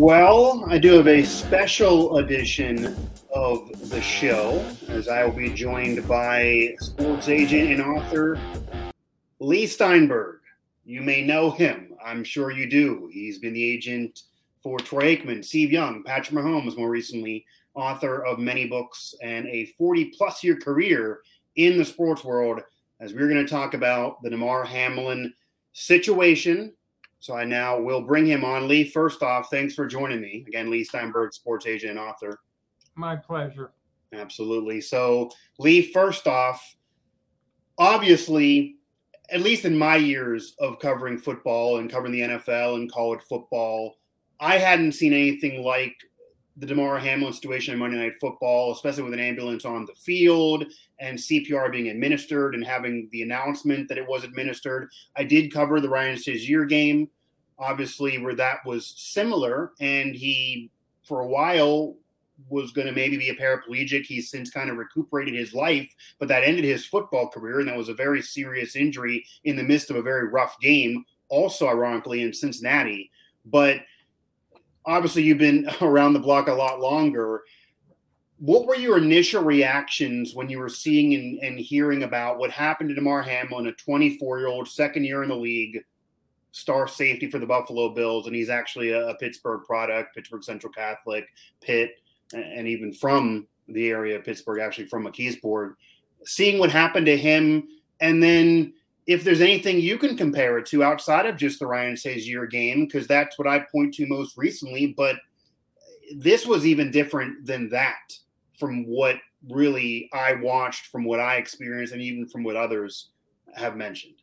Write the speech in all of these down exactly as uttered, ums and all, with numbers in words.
Well, I do have a special edition of the show, as I will be joined by sports agent and author Lee Steinberg. You may know him. I'm sure you do. He's been the agent for Troy Aikman, Steve Young, Patrick Mahomes, more recently, author of many books and a forty-plus year career in the sports world, as we're going to talk about the Damar Hamlin situation. So I now will bring him on. Lee, first off, thanks for joining me. Again, Lee Steinberg, sports agent and author. My pleasure. Absolutely. So, Lee, first off, obviously, at least in my years of covering football and covering the N F L and college football, I hadn't seen anything like the Damar Hamlin situation in Monday Night Football, especially with an ambulance on the field and C P R being administered and having the announcement that it was administered. I did cover the Ryan Shazier game, obviously, where that was similar, and he, for a while, was going to maybe be a paraplegic. He's since kind of recuperated his life, but that ended his football career, and that was a very serious injury in the midst of a very rough game, also ironically in Cincinnati. But obviously, you've been around the block a lot longer. What were your initial reactions when you were seeing and, and hearing about what happened to Damar Hamlin, a twenty-four-year-old, second year in the league, star safety for the Buffalo Bills, and he's actually a, a Pittsburgh product, Pittsburgh Central Catholic, Pitt, and, and even from the area of Pittsburgh, actually from McKeesport. Seeing what happened to him, and then if there's anything you can compare it to outside of just the Ryan Shazier game, because that's what I point to most recently, but this was even different than that from what really I watched, from what I experienced, and even from what others have mentioned.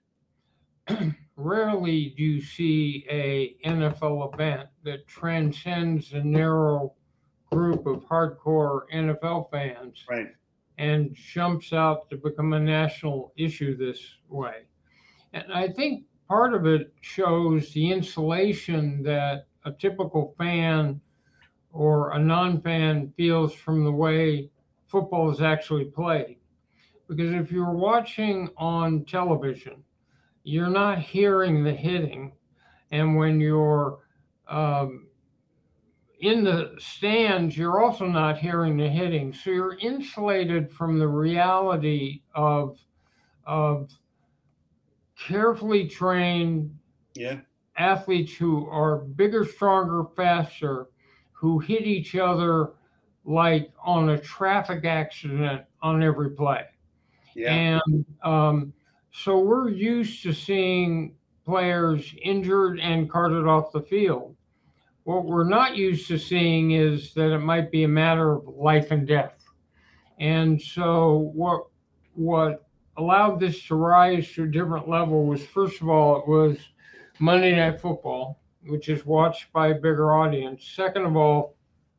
Rarely do you see a N F L event that transcends a narrow group of hardcore N F L fans, right, and jumps out to become a national issue this way. And I think part of it shows the insulation that a typical fan or a non-fan feels from the way football is actually played. Because if you're watching on television, you're not hearing the hitting. And when you're um, in the stands, you're also not hearing the hitting. So you're insulated from the reality of, of carefully trained yeah. athletes who are bigger, stronger, faster, who hit each other like on a traffic accident on every play. Yeah. And um, so we're used to seeing players injured and carted off the field. What we're not used to seeing is that it might be a matter of life and death. And so what what allowed this to rise to a different level was, first of all, it was Monday Night Football, which is watched by a bigger audience. Second of all,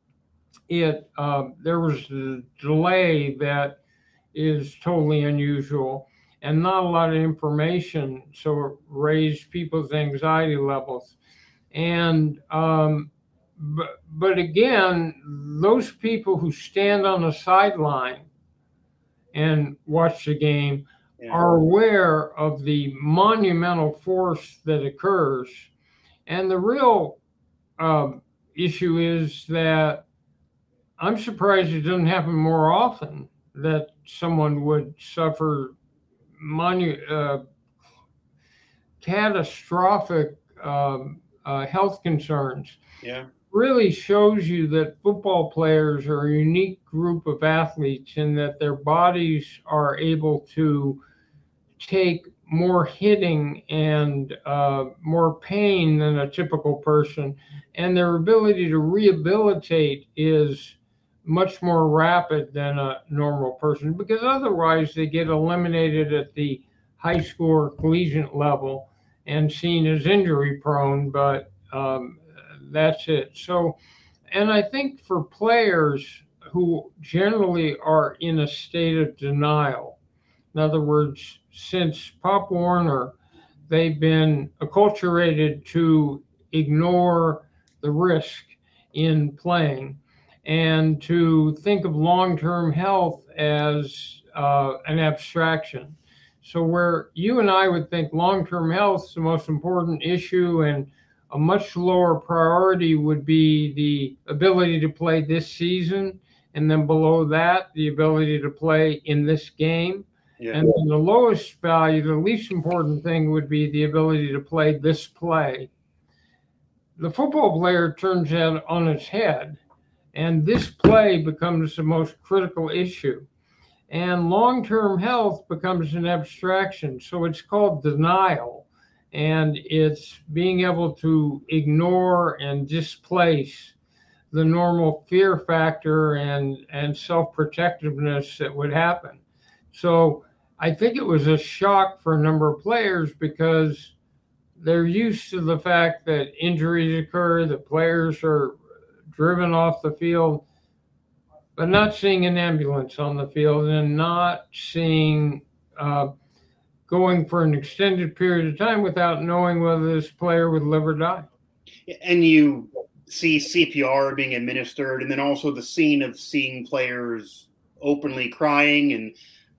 it um, there was a delay that is totally unusual and not a lot of information, so it raised people's anxiety levels. And um, but, but again, those people who stand on the sideline and watch the game Yeah. are aware of the monumental force that occurs. And the real um, issue is that I'm surprised it doesn't happen more often, that someone would suffer monu- uh, catastrophic um, uh, health concerns. Yeah. Really shows you that football players are a unique group of athletes in that their bodies are able to take more hitting and uh, more pain than a typical person, and their ability to rehabilitate is much more rapid than a normal person, because otherwise they get eliminated at the high school or collegiate level and seen as injury prone, but um, that's it. So, and I think for players who generally are in a state of denial, in other words, since Pop Warner, they've been acculturated to ignore the risk in playing and to think of long-term health as uh, an abstraction. So where you and I would think long-term health is the most important issue and a much lower priority would be the ability to play this season, and then below that, the ability to play in this game. Yeah. And then the lowest value, the least important thing would be the ability to play this play. The football player turns that on its head, and this play becomes the most critical issue. And long-term health becomes an abstraction. So it's called denial. And it's being able to ignore and displace the normal fear factor and, and self-protectiveness that would happen. So I think it was a shock for a number of players because they're used to the fact that injuries occur, that players are driven off the field, but not seeing an ambulance on the field and not seeing uh, going for an extended period of time without knowing whether this player would live or die. And you see C P R being administered, and then also the scene of seeing players openly crying, and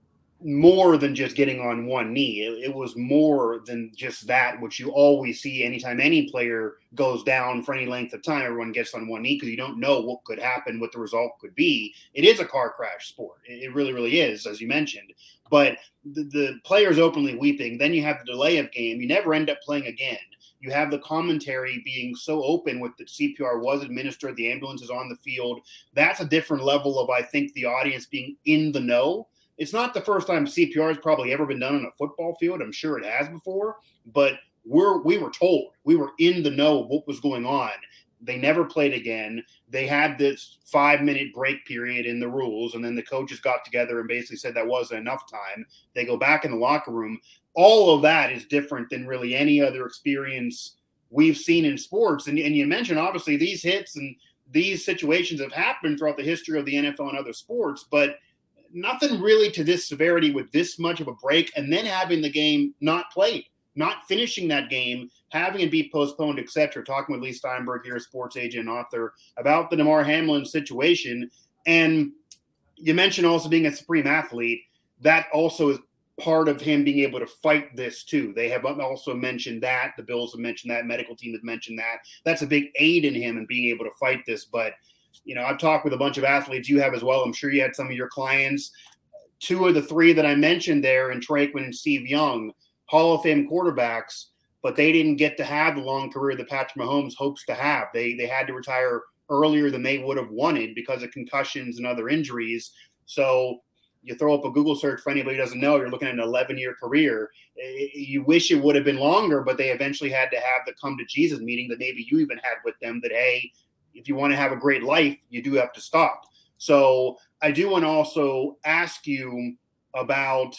more than just getting on one knee. It, it was more than just that, which you always see anytime any player goes down for any length of time. Everyone gets on one knee because you don't know what could happen, what the result could be. It is a car crash sport. It, it really, really is, as you mentioned. But the, the players openly weeping, then you have the delay of game. You never end up playing again. You have the commentary being so open with the C P R was administered, the ambulance is on the field. That's a different level of, I think, the audience being in the know. It's not the first time C P R has probably ever been done on a football field. I'm sure it has before, but we're we were told, we were in the know of what was going on. They never played again. They had this five-minute break period in the rules, and then the coaches got together and basically said that wasn't enough time. They go back in the locker room. All of that is different than really any other experience we've seen in sports. And, and you mentioned, obviously, these hits and these situations have happened throughout the history of the N F L and other sports, but nothing really to this severity with this much of a break, and then having the game not played, not finishing that game, having it be postponed, et cetera. Talking with Lee Steinberg here, sports agent and author, about the Damar Hamlin situation. And you mentioned also being a supreme athlete. That also is part of him being able to fight this too. They have also mentioned that. The Bills have mentioned that. Medical team has mentioned that. That's a big aid in him and being able to fight this. But you know, I've talked with a bunch of athletes. You have as well. I'm sure you had some of your clients. Two of the three that I mentioned there, and Troy Aikman and Steve Young, Hall of Fame quarterbacks, but they didn't get to have the long career that Patrick Mahomes hopes to have. They they had to retire earlier than they would have wanted because of concussions and other injuries. So you throw up a Google search for anybody who doesn't know, you're looking at an eleven-year career. You wish it would have been longer, but they eventually had to have the come to Jesus meeting that maybe you even had with them that, hey, if you want to have a great life, you do have to stop. So I do want to also ask you about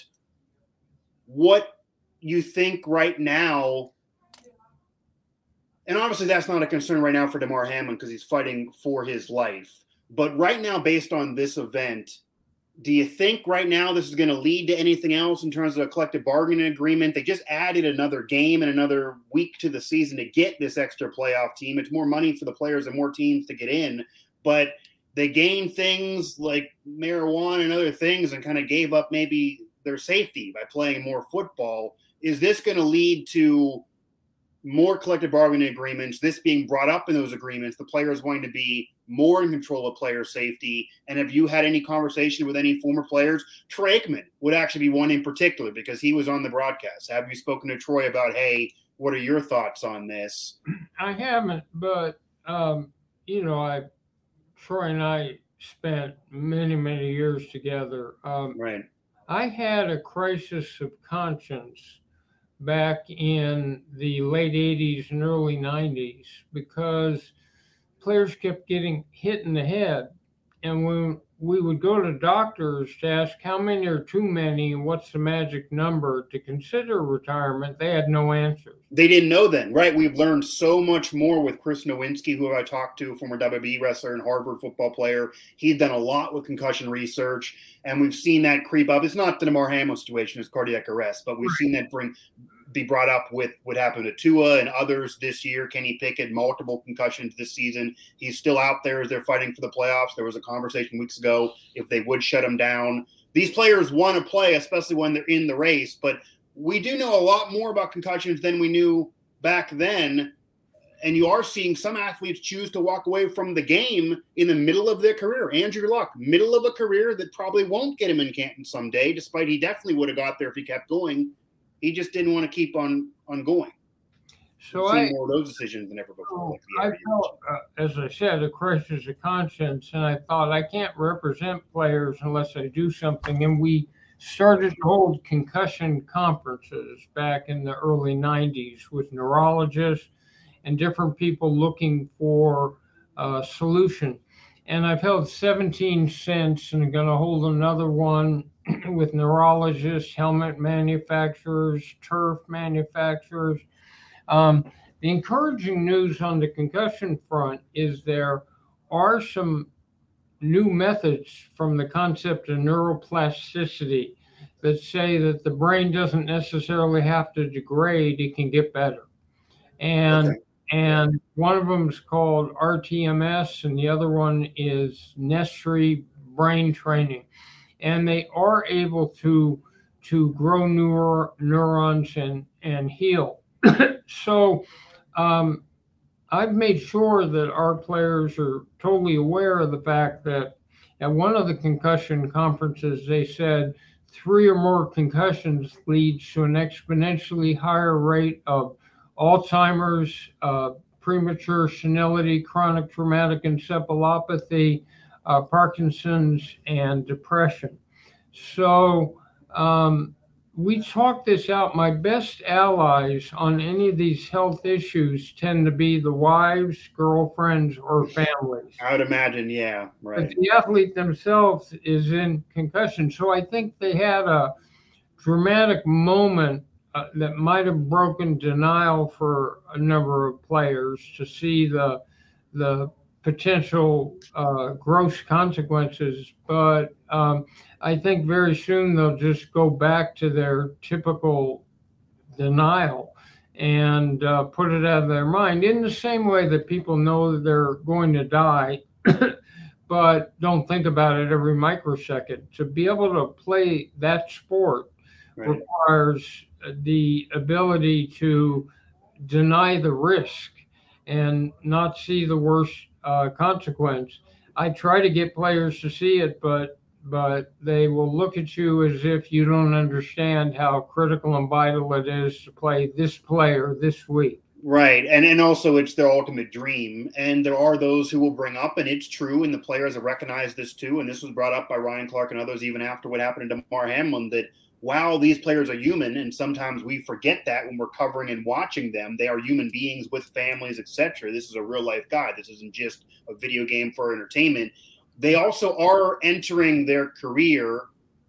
what you think right now. And obviously that's not a concern right now for Damar Hamlin because he's fighting for his life. But right now, based on this event, do you think right now this is going to lead to anything else in terms of a collective bargaining agreement? They just added another game and another week to the season to get this extra playoff team. It's more money for the players and more teams to get in. But they gained things like marijuana and other things and kind of gave up maybe their safety by playing more football. Is this going to lead to more collective bargaining agreements, this being brought up in those agreements, the players wanting to be more in control of player safety? And have you had any conversation with any former players? Troy Aikman would actually be one in particular because he was on the broadcast. Have you spoken to Troy about, hey, what are your thoughts on this? I haven't, but, um, you know, I Troy and I spent many, many years together. Um, right. I had a crisis of conscience back in the late eighties and early nineties because players kept getting hit in the head. And when we would go to doctors to ask how many are too many and what's the magic number to consider retirement, they had no answers. They didn't know then, right? We've learned so much more with Chris Nowinski, who I talked to, former W W E wrestler and Harvard football player. He's done a lot with concussion research, and we've seen that creep up. It's not the Damar Hamlin situation, it's cardiac arrest, but we've right. seen that bring be brought up with what happened to Tua and others this year. Kenny Pickett, multiple concussions this season. He's still out there as they're fighting for the playoffs. There was a conversation weeks ago if they would shut him down. These players want to play, especially when they're in the race, but we do know a lot more about concussions than we knew back then. And you are seeing some athletes choose to walk away from the game in the middle of their career. Andrew Luck, middle of a career that probably won't get him in Canton someday, despite he definitely would have got there if he kept going. He just didn't want to keep on, on going. So I've I seen more of those decisions than ever before. Like I felt, uh, as I said, a crisis of conscience, and I thought I can't represent players unless I do something. And we started to hold concussion conferences back in the early nineties with neurologists and different people looking for a solution. And I've held seventeen since, and I'm going to hold another one with neurologists, helmet manufacturers, turf manufacturers. Um, the encouraging news on the concussion front is there are some new methods from the concept of neuroplasticity that say that the brain doesn't necessarily have to degrade, it can get better. And okay. and one of them is called R T M S, and the other one is Nestri brain training. And they are able to to grow neur- neurons and, and heal. So um, I've made sure that our players are totally aware of the fact that at one of the concussion conferences, they said three or more concussions leads to an exponentially higher rate of Alzheimer's, uh, premature senility, chronic traumatic encephalopathy, uh, Parkinson's, and depression. So um, we talk this out. My best allies on any of these health issues tend to be the wives, girlfriends, or families. I would imagine, yeah, right. But the athlete themselves is in concussion. So I think they had a dramatic moment uh, that might have broken denial for a number of players to see the the potential uh, gross consequences. But um, I think very soon they'll just go back to their typical denial and uh, put it out of their mind in the same way that people know that they're going to die but don't think about it every microsecond. To be able to play that sport right. requires the ability to deny the risk and not see the worst uh, consequence. I try to get players to see it, but but they will look at you as if you don't understand how critical and vital it is to play this player this week. Right. And and also it's their ultimate dream. And there are those who will bring up, and it's true, and the players have recognized this too, and this was brought up by Ryan Clark and others even after what happened to Damar Hamlin, that while these players are human, and sometimes we forget that when we're covering and watching them, they are human beings with families, et cetera. This is a real life guy. This isn't just a video game for entertainment. They also are entering their career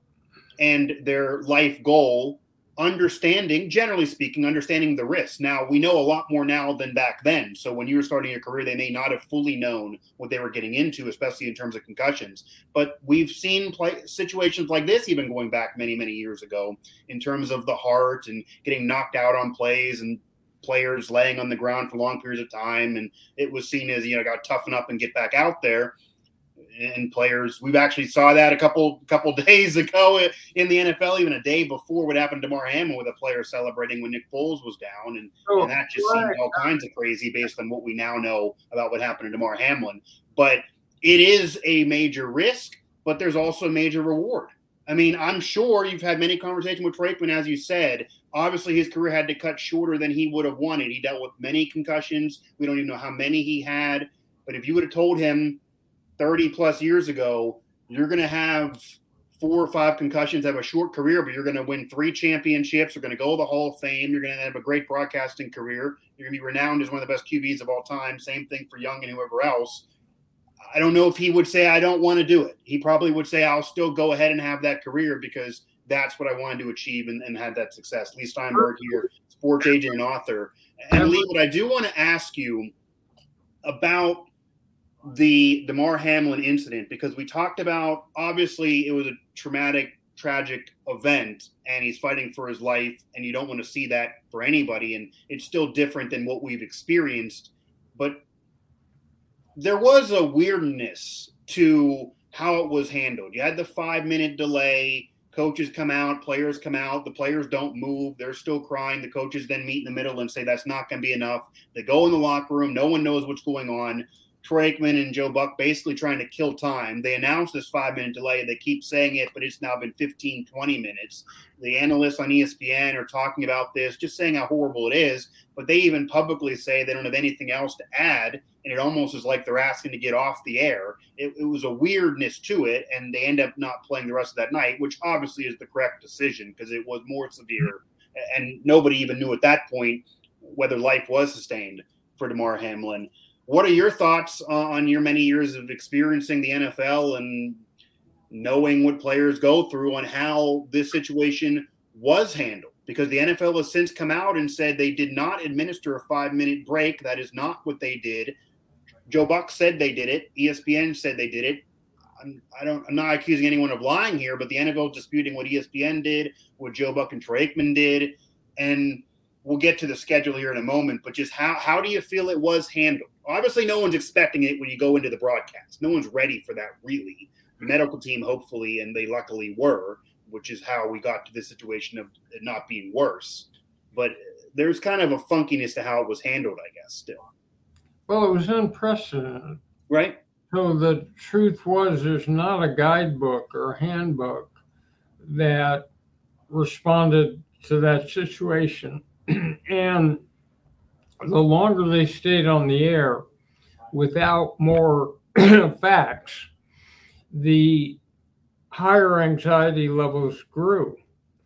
and their life goal understanding, generally speaking, understanding the risks. Now, we know a lot more now than back then. So when you were starting your career, they may not have fully known what they were getting into, especially in terms of concussions. But we've seen play, situations like this even going back many, many years ago in terms of the heart and getting knocked out on plays and players laying on the ground for long periods of time. And it was seen as, you know, got to toughen up and get back out there. And players, we've actually saw that a couple couple days ago in the N F L, even a day before what happened to Damar Hamlin with a player celebrating when Nick Foles was down. And, oh, and that just right. seemed all kinds of crazy based on what we now know about what happened to Damar Hamlin. But it is a major risk, but there's also a major reward. I mean, I'm sure you've had many conversations with Trapeman, as you said. Obviously, his career had to cut shorter than he would have wanted. He dealt with many concussions. We don't even know how many he had. But if you would have told him thirty plus years ago, you're going to have four or five concussions, have a short career, but you're going to win three championships. You're going to go to the Hall of Fame. You're going to have a great broadcasting career. You're going to be renowned as one of the best Q Bs of all time. Same thing for Young and whoever else. I don't know if he would say, I don't want to do it. He probably would say, I'll still go ahead and have that career because that's what I wanted to achieve and, and have that success. Lee Steinberg here, sports agent and author. And Lee, what I do want to ask you about the Damar Hamlin incident, because we talked about, obviously it was a traumatic, tragic event and he's fighting for his life and you don't want to see that for anybody. And it's still different than what we've experienced, but there was a weirdness to how it was handled. You had the five minute delay, Coaches come out, players come out, the players don't move. They're still crying. The coaches then meet in the middle and say that's not going to be enough. They go in the locker room. No one knows what's going on. Troy Aikman and Joe Buck basically trying to kill time. They announced this five-minute delay. They keep saying it, but it's now been fifteen, twenty minutes. The analysts on E S P N are talking about this, just saying how horrible it is, but they even publicly say they don't have anything else to add, and it almost is like they're asking to get off the air. It, it was a weirdness to it, and they end up not playing the rest of that night, which obviously is the correct decision because it was more severe, and nobody even knew at that point whether life was sustained for Damar Hamlin. What are your thoughts on your many years of experiencing the N F L and knowing what players go through on how this situation was handled? Because the N F L has since come out and said they did not administer a five-minute break. That is not what they did. Joe Buck said they did it. E S P N said they did it. I'm, I don't, I'm not accusing anyone of lying here, but the N F L is disputing what E S P N did, what Joe Buck and Troy Aikman did, and we'll get to the schedule here in a moment, but just how, how do you feel it was handled? Obviously, no one's expecting it when you go into the broadcast. No one's ready for that, really. The medical team, hopefully, and they luckily were, which is how we got to this situation of it not being worse. But there's kind of a funkiness to how it was handled, I guess, still. Well, it was unprecedented. Right. So the truth was there's not a guidebook or handbook that responded to that situation. And the longer they stayed on the air without more facts, the higher anxiety levels grew.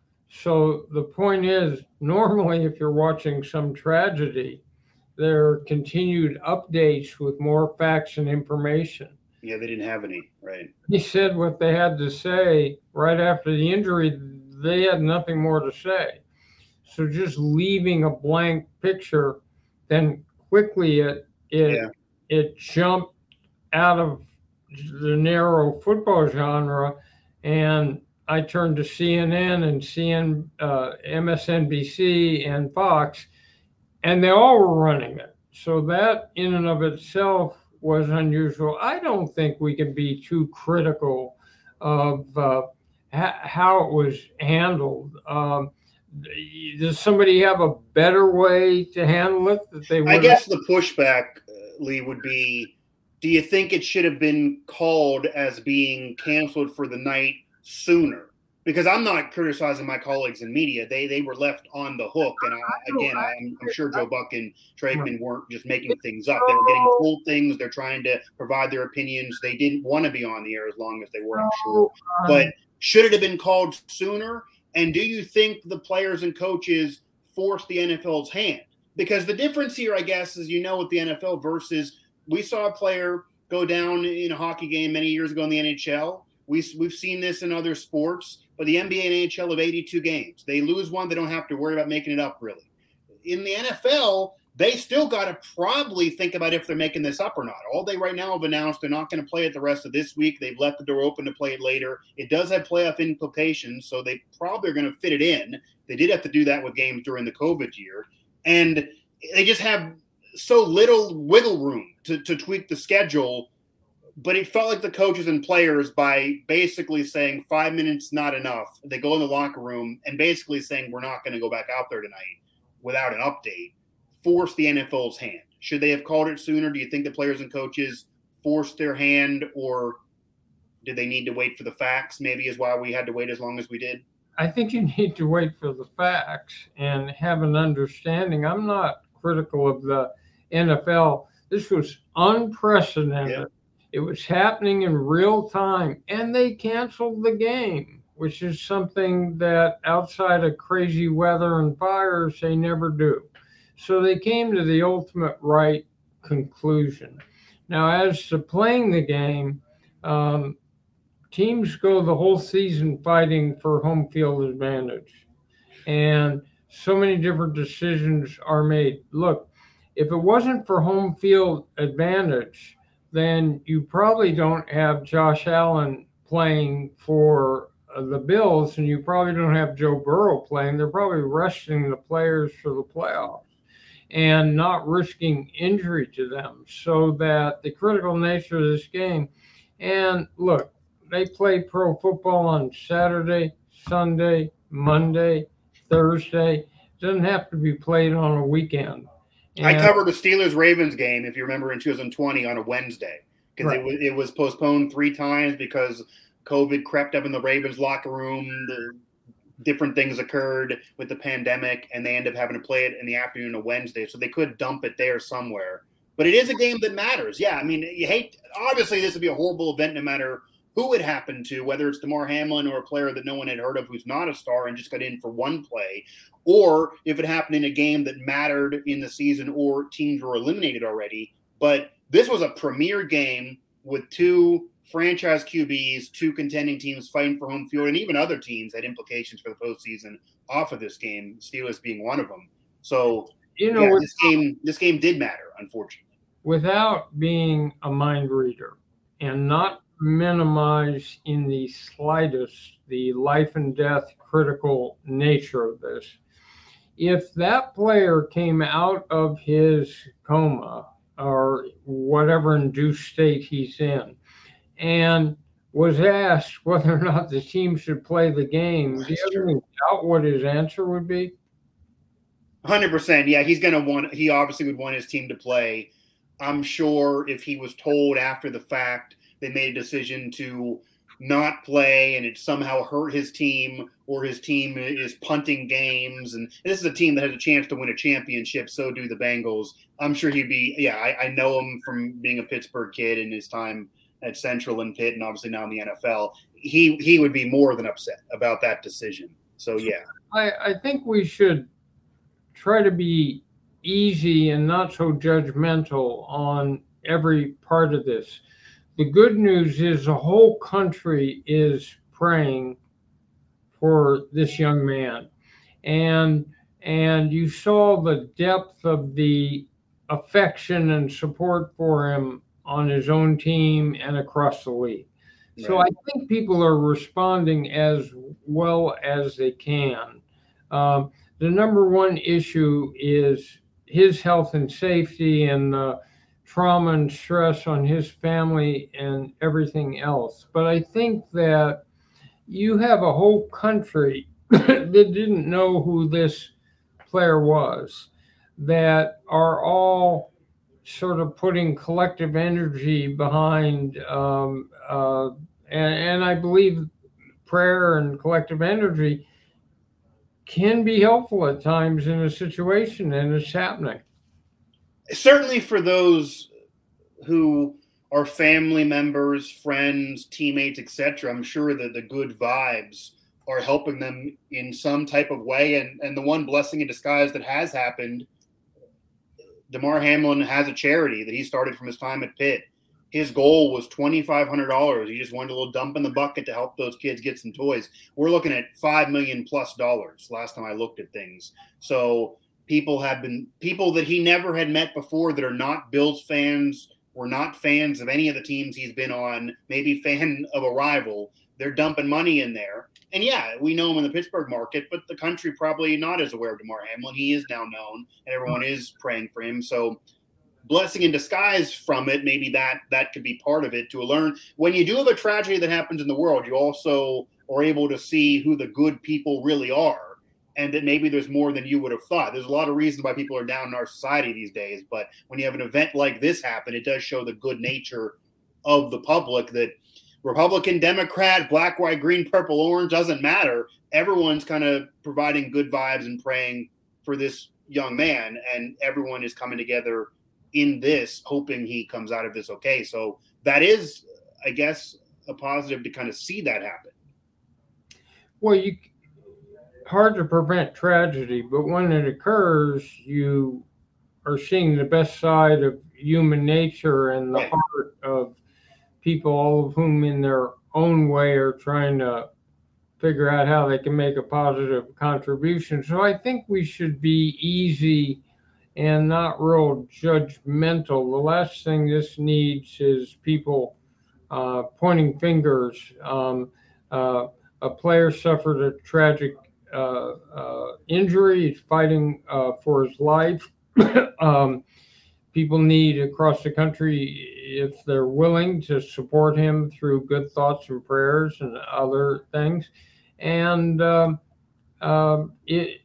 So the point is, normally if you're watching some tragedy, there are continued updates with more facts and information. Yeah, they didn't have any, right? He said what they had to say right after the injury. They had nothing more to say. So just leaving a blank picture, then quickly it it yeah. it jumped out of the narrow football genre, and I turned to C N N and C N, uh, M S N B C and Fox, and they all were running it. So that in and of itself was unusual. I don't think we can be too critical of uh, ha- how it was handled. Um, Does somebody have a better way to handle it? That they I guess the pushback, uh, Lee, would be, do you think it should have been called as being canceled for the night sooner? Because I'm not criticizing my colleagues in media. They they were left on the hook. And I, again, I'm, I'm sure Joe Buck and Troy Aikman weren't just making things up. They were getting told things. They're trying to provide their opinions. They didn't want to be on the air as long as they were, I'm sure. But should it have been called sooner? And do you think the players and coaches forced the N F L's hand? Because the difference here, I guess, is, you know, with the N F L versus we saw a player go down in a hockey game many years ago in the N H L. We, we've seen this in other sports, but the N B A and N H L have eighty-two games. They lose one, they don't have to worry about making it up, really. In the N F L, they still got to probably think about if they're making this up or not. All they right now have announced they're not going to play it the rest of this week. They've left the door open to play it later. It does have playoff implications, so they probably are going to fit it in. They did have to do that with games during the COVID year. And they just have so little wiggle room to, to tweak the schedule. But it felt like the coaches and players, by basically saying five minutes not enough, they go in the locker room and basically saying we're not going to go back out there tonight without an update, force the N F L's hand. Should they have called it sooner? Do you think the players and coaches forced their hand, or did they need to wait for the facts? Maybe is why we had to wait as long as we did. I think you need to wait for the facts and have an understanding. I'm not critical of the N F L. This was unprecedented. Yeah. It was happening in real time, and they canceled the game, which is something that outside of crazy weather and fires, they never do. So they came to the ultimate right conclusion. Now, as to playing the game, um, teams go the whole season fighting for home field advantage. And so many different decisions are made. Look, if it wasn't for home field advantage, then you probably don't have Josh Allen playing for uh, the Bills, and you probably don't have Joe Burrow playing. They're probably resting the players for the playoffs and not risking injury to them, so that the critical nature of this game. And look, they play pro football on Saturday, Sunday, Monday, Thursday. It doesn't have to be played on a weekend. And I covered the Steelers-Ravens game, if you remember, in two thousand twenty on a Wednesday, because right. it, was, it was postponed three times because COVID crept up in the Ravens locker room. The different things occurred with the pandemic, and they ended up having to play it in the afternoon of Wednesday, so they could dump it there somewhere. But it is a game that matters. Yeah, I mean, you hate – obviously this would be a horrible event no matter who it happened to, whether it's Damar Hamlin or a player that no one had heard of who's not a star and just got in for one play, or if it happened in a game that mattered in the season or teams were eliminated already. But this was a premier game with two franchise Q Bs, two contending teams fighting for home field, and even other teams had implications for the postseason off of this game, Steelers being one of them. So, you know, yeah, this game this game did matter, unfortunately. Without being a mind reader and not minimize in the slightest the life and death critical nature of this, if that player came out of his coma or whatever induced state he's in and was asked whether or not the team should play the game, do you have any doubt what his answer would be? one hundred percent. Yeah, he's going to want, he obviously would want his team to play. I'm sure if he was told after the fact they made a decision to not play and it somehow hurt his team, or his team is punting games, and this is a team that has a chance to win a championship, so do the Bengals. I'm sure he'd be, yeah, I, I know him from being a Pittsburgh kid in his time at Central and Pitt, and obviously now in the N F L. He he would be more than upset about that decision. So, yeah. I, I think we should try to be easy and not so judgmental on every part of this. The good news is the whole country is praying for this young man. And and you saw the depth of the affection and support for him on his own team and across the league. Right. So I think people are responding as well as they can. Um, the number one issue is his health and safety and the trauma and stress on his family and everything else. But I think that you have a whole country that didn't know who this player was, that are all sort of putting collective energy behind, um, uh, and, and I believe prayer and collective energy can be helpful at times in a situation, and it's happening. Certainly for those who are family members, friends, teammates, et cetera, I'm sure that the good vibes are helping them in some type of way. And, and the one blessing in disguise that has happened, Damar Hamlin has a charity that he started from his time at Pitt. His goal was twenty-five hundred dollars. He just wanted a little dump in the bucket to help those kids get some toys. We're looking at five million dollars plus dollars last time I looked at things. So people have been people that he never had met before that are not Bills fans or not fans of any of the teams he's been on, maybe fan of a rival. They're dumping money in there. And yeah, we know him in the Pittsburgh market, but the country probably not as aware of Damar Hamlin. He is now known, and everyone is praying for him. So blessing in disguise from it, maybe that that could be part of it to learn. When you do have a tragedy that happens in the world, you also are able to see who the good people really are, and that maybe there's more than you would have thought. There's a lot of reasons why people are down in our society these days, but when you have an event like this happen, it does show the good nature of the public, that Republican, Democrat, black, white, green, purple, orange, doesn't matter. Everyone's kind of providing good vibes and praying for this young man, and everyone is coming together in this, hoping he comes out of this okay. So that is, I guess, a positive to kind of see that happen. Well, you hard to prevent tragedy, but when it occurs, you are seeing the best side of human nature and the right. heart of people, all of whom in their own way are trying to figure out how they can make a positive contribution. So I think we should be easy and not real judgmental. The last thing this needs is people uh, pointing fingers. Um, uh, a player suffered a tragic uh, uh, injury. He's fighting uh, for his life. um, people need across the country, if they're willing, to support him through good thoughts and prayers and other things. And um, um, it,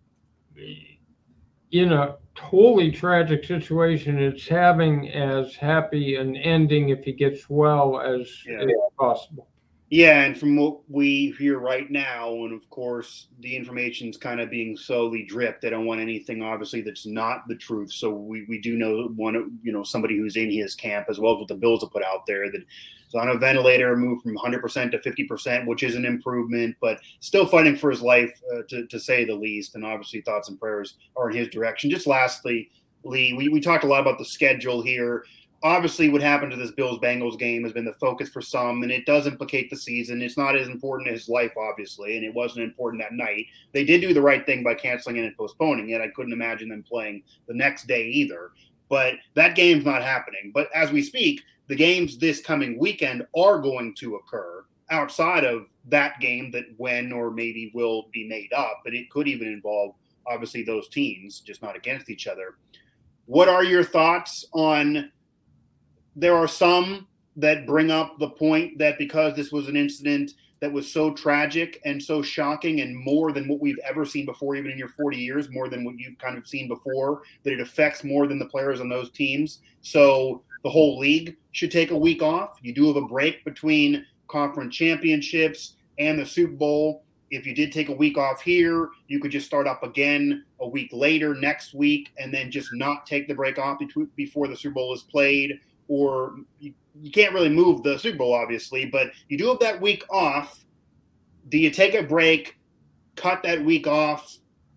in a totally tragic situation, it's having as happy an ending if he gets well as Yeah. is possible. Yeah, and from what we hear right now, and of course the information's kind of being slowly dripped. They don't want anything, obviously, that's not the truth. So we, we do know one, you know, somebody who's in his camp, as well as what the Bills have put out there, that is on a ventilator, moved from one hundred percent to fifty percent, which is an improvement, but still fighting for his life, uh, to to say the least. And obviously, thoughts and prayers are in his direction. Just lastly, Lee, we we talked a lot about the schedule here. Obviously, what happened to this Bills-Bengals game has been the focus for some, and it does implicate the season. It's not as important as life, obviously, and it wasn't important that night. They did do the right thing by canceling it and postponing it. I couldn't imagine them playing the next day either. But that game's not happening. But as we speak, the games this coming weekend are going to occur outside of that game that when or maybe will be made up. But it could even involve, obviously, those teams, just not against each other. What are your thoughts on... There are some that bring up the point that because this was an incident that was so tragic and so shocking and more than what we've ever seen before, even in your forty years, more than what you've kind of seen before, that it affects more than the players on those teams. So the whole league should take a week off. You do have a break between conference championships and the Super Bowl. If you did take a week off here, you could just start up again a week later next week and then just not take the break off before the Super Bowl is played. Or you, you can't really move the Super Bowl, obviously, but you do have that week off. Do you take a break, cut that week off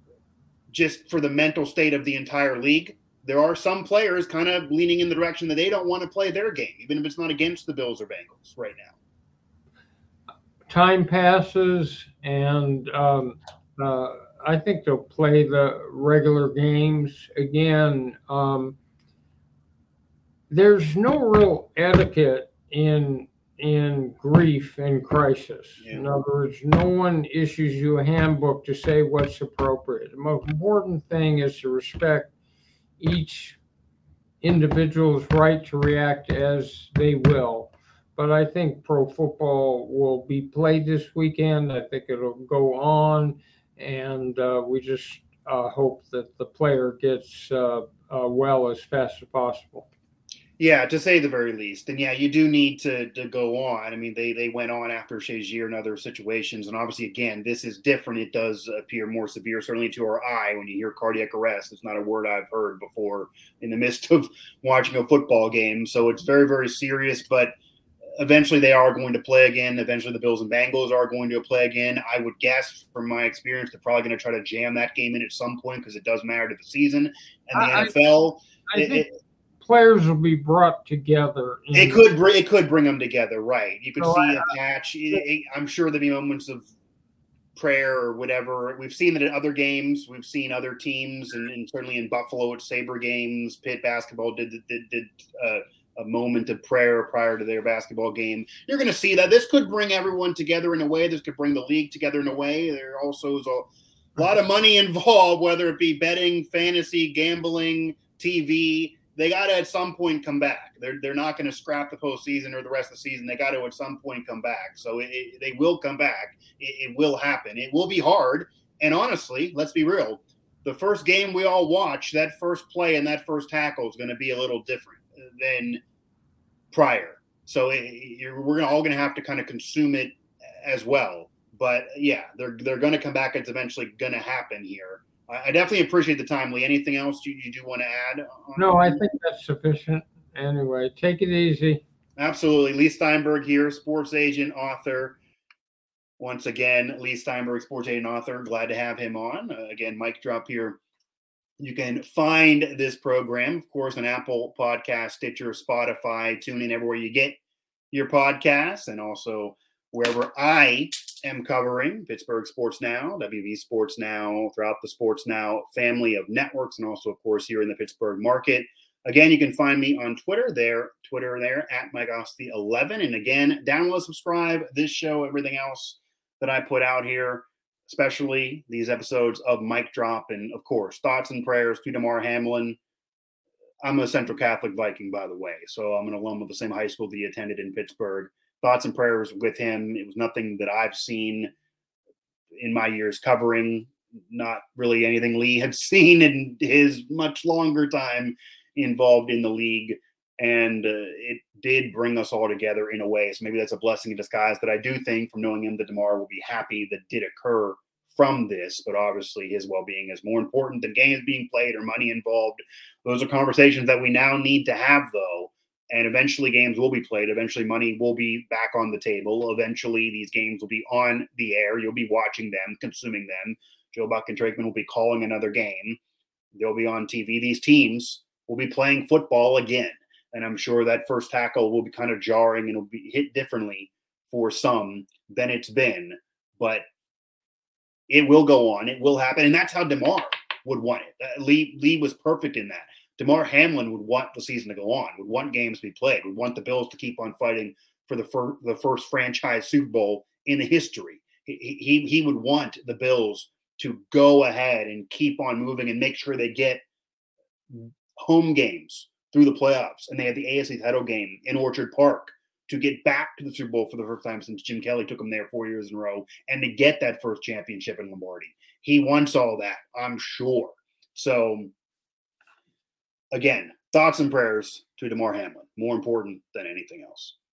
just for the mental state of the entire league? There are some players kind of leaning in the direction that they don't want to play their game, even if it's not against the Bills or Bengals right now. Time passes, and um, uh, I think they'll play the regular games again. Um, There's no real etiquette in in grief and crisis. Yeah. In other words, no one issues you a handbook to say what's appropriate. The most important thing is to respect each individual's right to react as they will. But I think pro football will be played this weekend. I think it'll go on, and uh, we just uh, hope that the player gets uh, uh, well as fast as possible. Yeah, to say the very least. And yeah, you do need to to go on. I mean, they they went on after Shazier and other situations. And obviously, again, this is different. It does appear more severe, certainly to our eye. When you hear cardiac arrest, it's not a word I've heard before in the midst of watching a football game. So it's very, very serious. But eventually they are going to play again. Eventually the Bills and Bengals are going to play again. I would guess, from my experience, they're probably going to try to jam that game in at some point because it does matter to the season. And the I, N F L... I, I it, think- it, players will be brought together. It could bring it could bring them together, right? You could so see I, a match. It, I'm sure there'll be moments of prayer or whatever. We've seen that at other games. We've seen other teams, and, and certainly in Buffalo at Sabre games, Pitt basketball did did did uh, a moment of prayer prior to their basketball game. You're going to see that this could bring everyone together in a way. This could bring the league together in a way. There also is a lot of money involved, whether it be betting, fantasy, gambling, T V. They got to at some point come back. They're they're not going to scrap the postseason or the rest of the season. They got to at some point come back. So it, it, they will come back. It, it will happen. It will be hard. And honestly, let's be real. The first game we all watch, that first play and that first tackle is going to be a little different than prior. So it, you're, we're all going to have to kind of consume it as well. But yeah, they're they're going to come back. It's eventually going to happen here. I definitely appreciate the time, Lee. Anything else you, you do want to add? No, I think that's sufficient. Anyway, take it easy. Absolutely. Lee Steinberg here, sports agent, author. Once again, Lee Steinberg, sports agent, author. Glad to have him on. Uh, again, mic drop here. You can find this program, of course, on Apple Podcasts, Stitcher, Spotify, TuneIn, everywhere you get your podcasts, and also wherever I am covering Pittsburgh Sports Now, W V Sports Now, throughout the Sports Now family of networks, and also, of course, here in the Pittsburgh market. Again, you can find me on Twitter there, Twitter there, at Mike Osti eleven. And again, download, subscribe, this show, everything else that I put out here, especially these episodes of Mic Drop, and, of course, thoughts and prayers to Damar Hamlin. I'm a Central Catholic Viking, by the way, so I'm an alum of the same high school that he attended in Pittsburgh. Thoughts and prayers with him. It was nothing that I've seen in my years covering, not really anything Lee had seen in his much longer time involved in the league. And uh, it did bring us all together in a way. So maybe that's a blessing in disguise that I do think, from knowing him, that DeMar will be happy that did occur from this. But obviously his well-being is more important than games being played or money involved. Those are conversations that we now need to have, though. And eventually games will be played. Eventually money will be back on the table. Eventually these games will be on the air. You'll be watching them, consuming them. Joe Buck and Trakeman will be calling another game. They'll be on T V. These teams will be playing football again. And I'm sure that first tackle will be kind of jarring and it'll be hit differently for some than it's been. But it will go on. It will happen. And that's how DeMar would want it. Uh, Lee, Lee was perfect in that. DeMar Hamlin would want the season to go on, would want games to be played, would want the Bills to keep on fighting for the, fir- the first franchise Super Bowl in history. He, he, he would want the Bills to go ahead and keep on moving and make sure they get home games through the playoffs. And they had the A F C title game in Orchard Park to get back to the Super Bowl for the first time since Jim Kelly took them there four years in a row, and to get that first championship in Lombardi. He wants all that, I'm sure. So, again, thoughts and prayers to DeMar Hamlin, more important than anything else.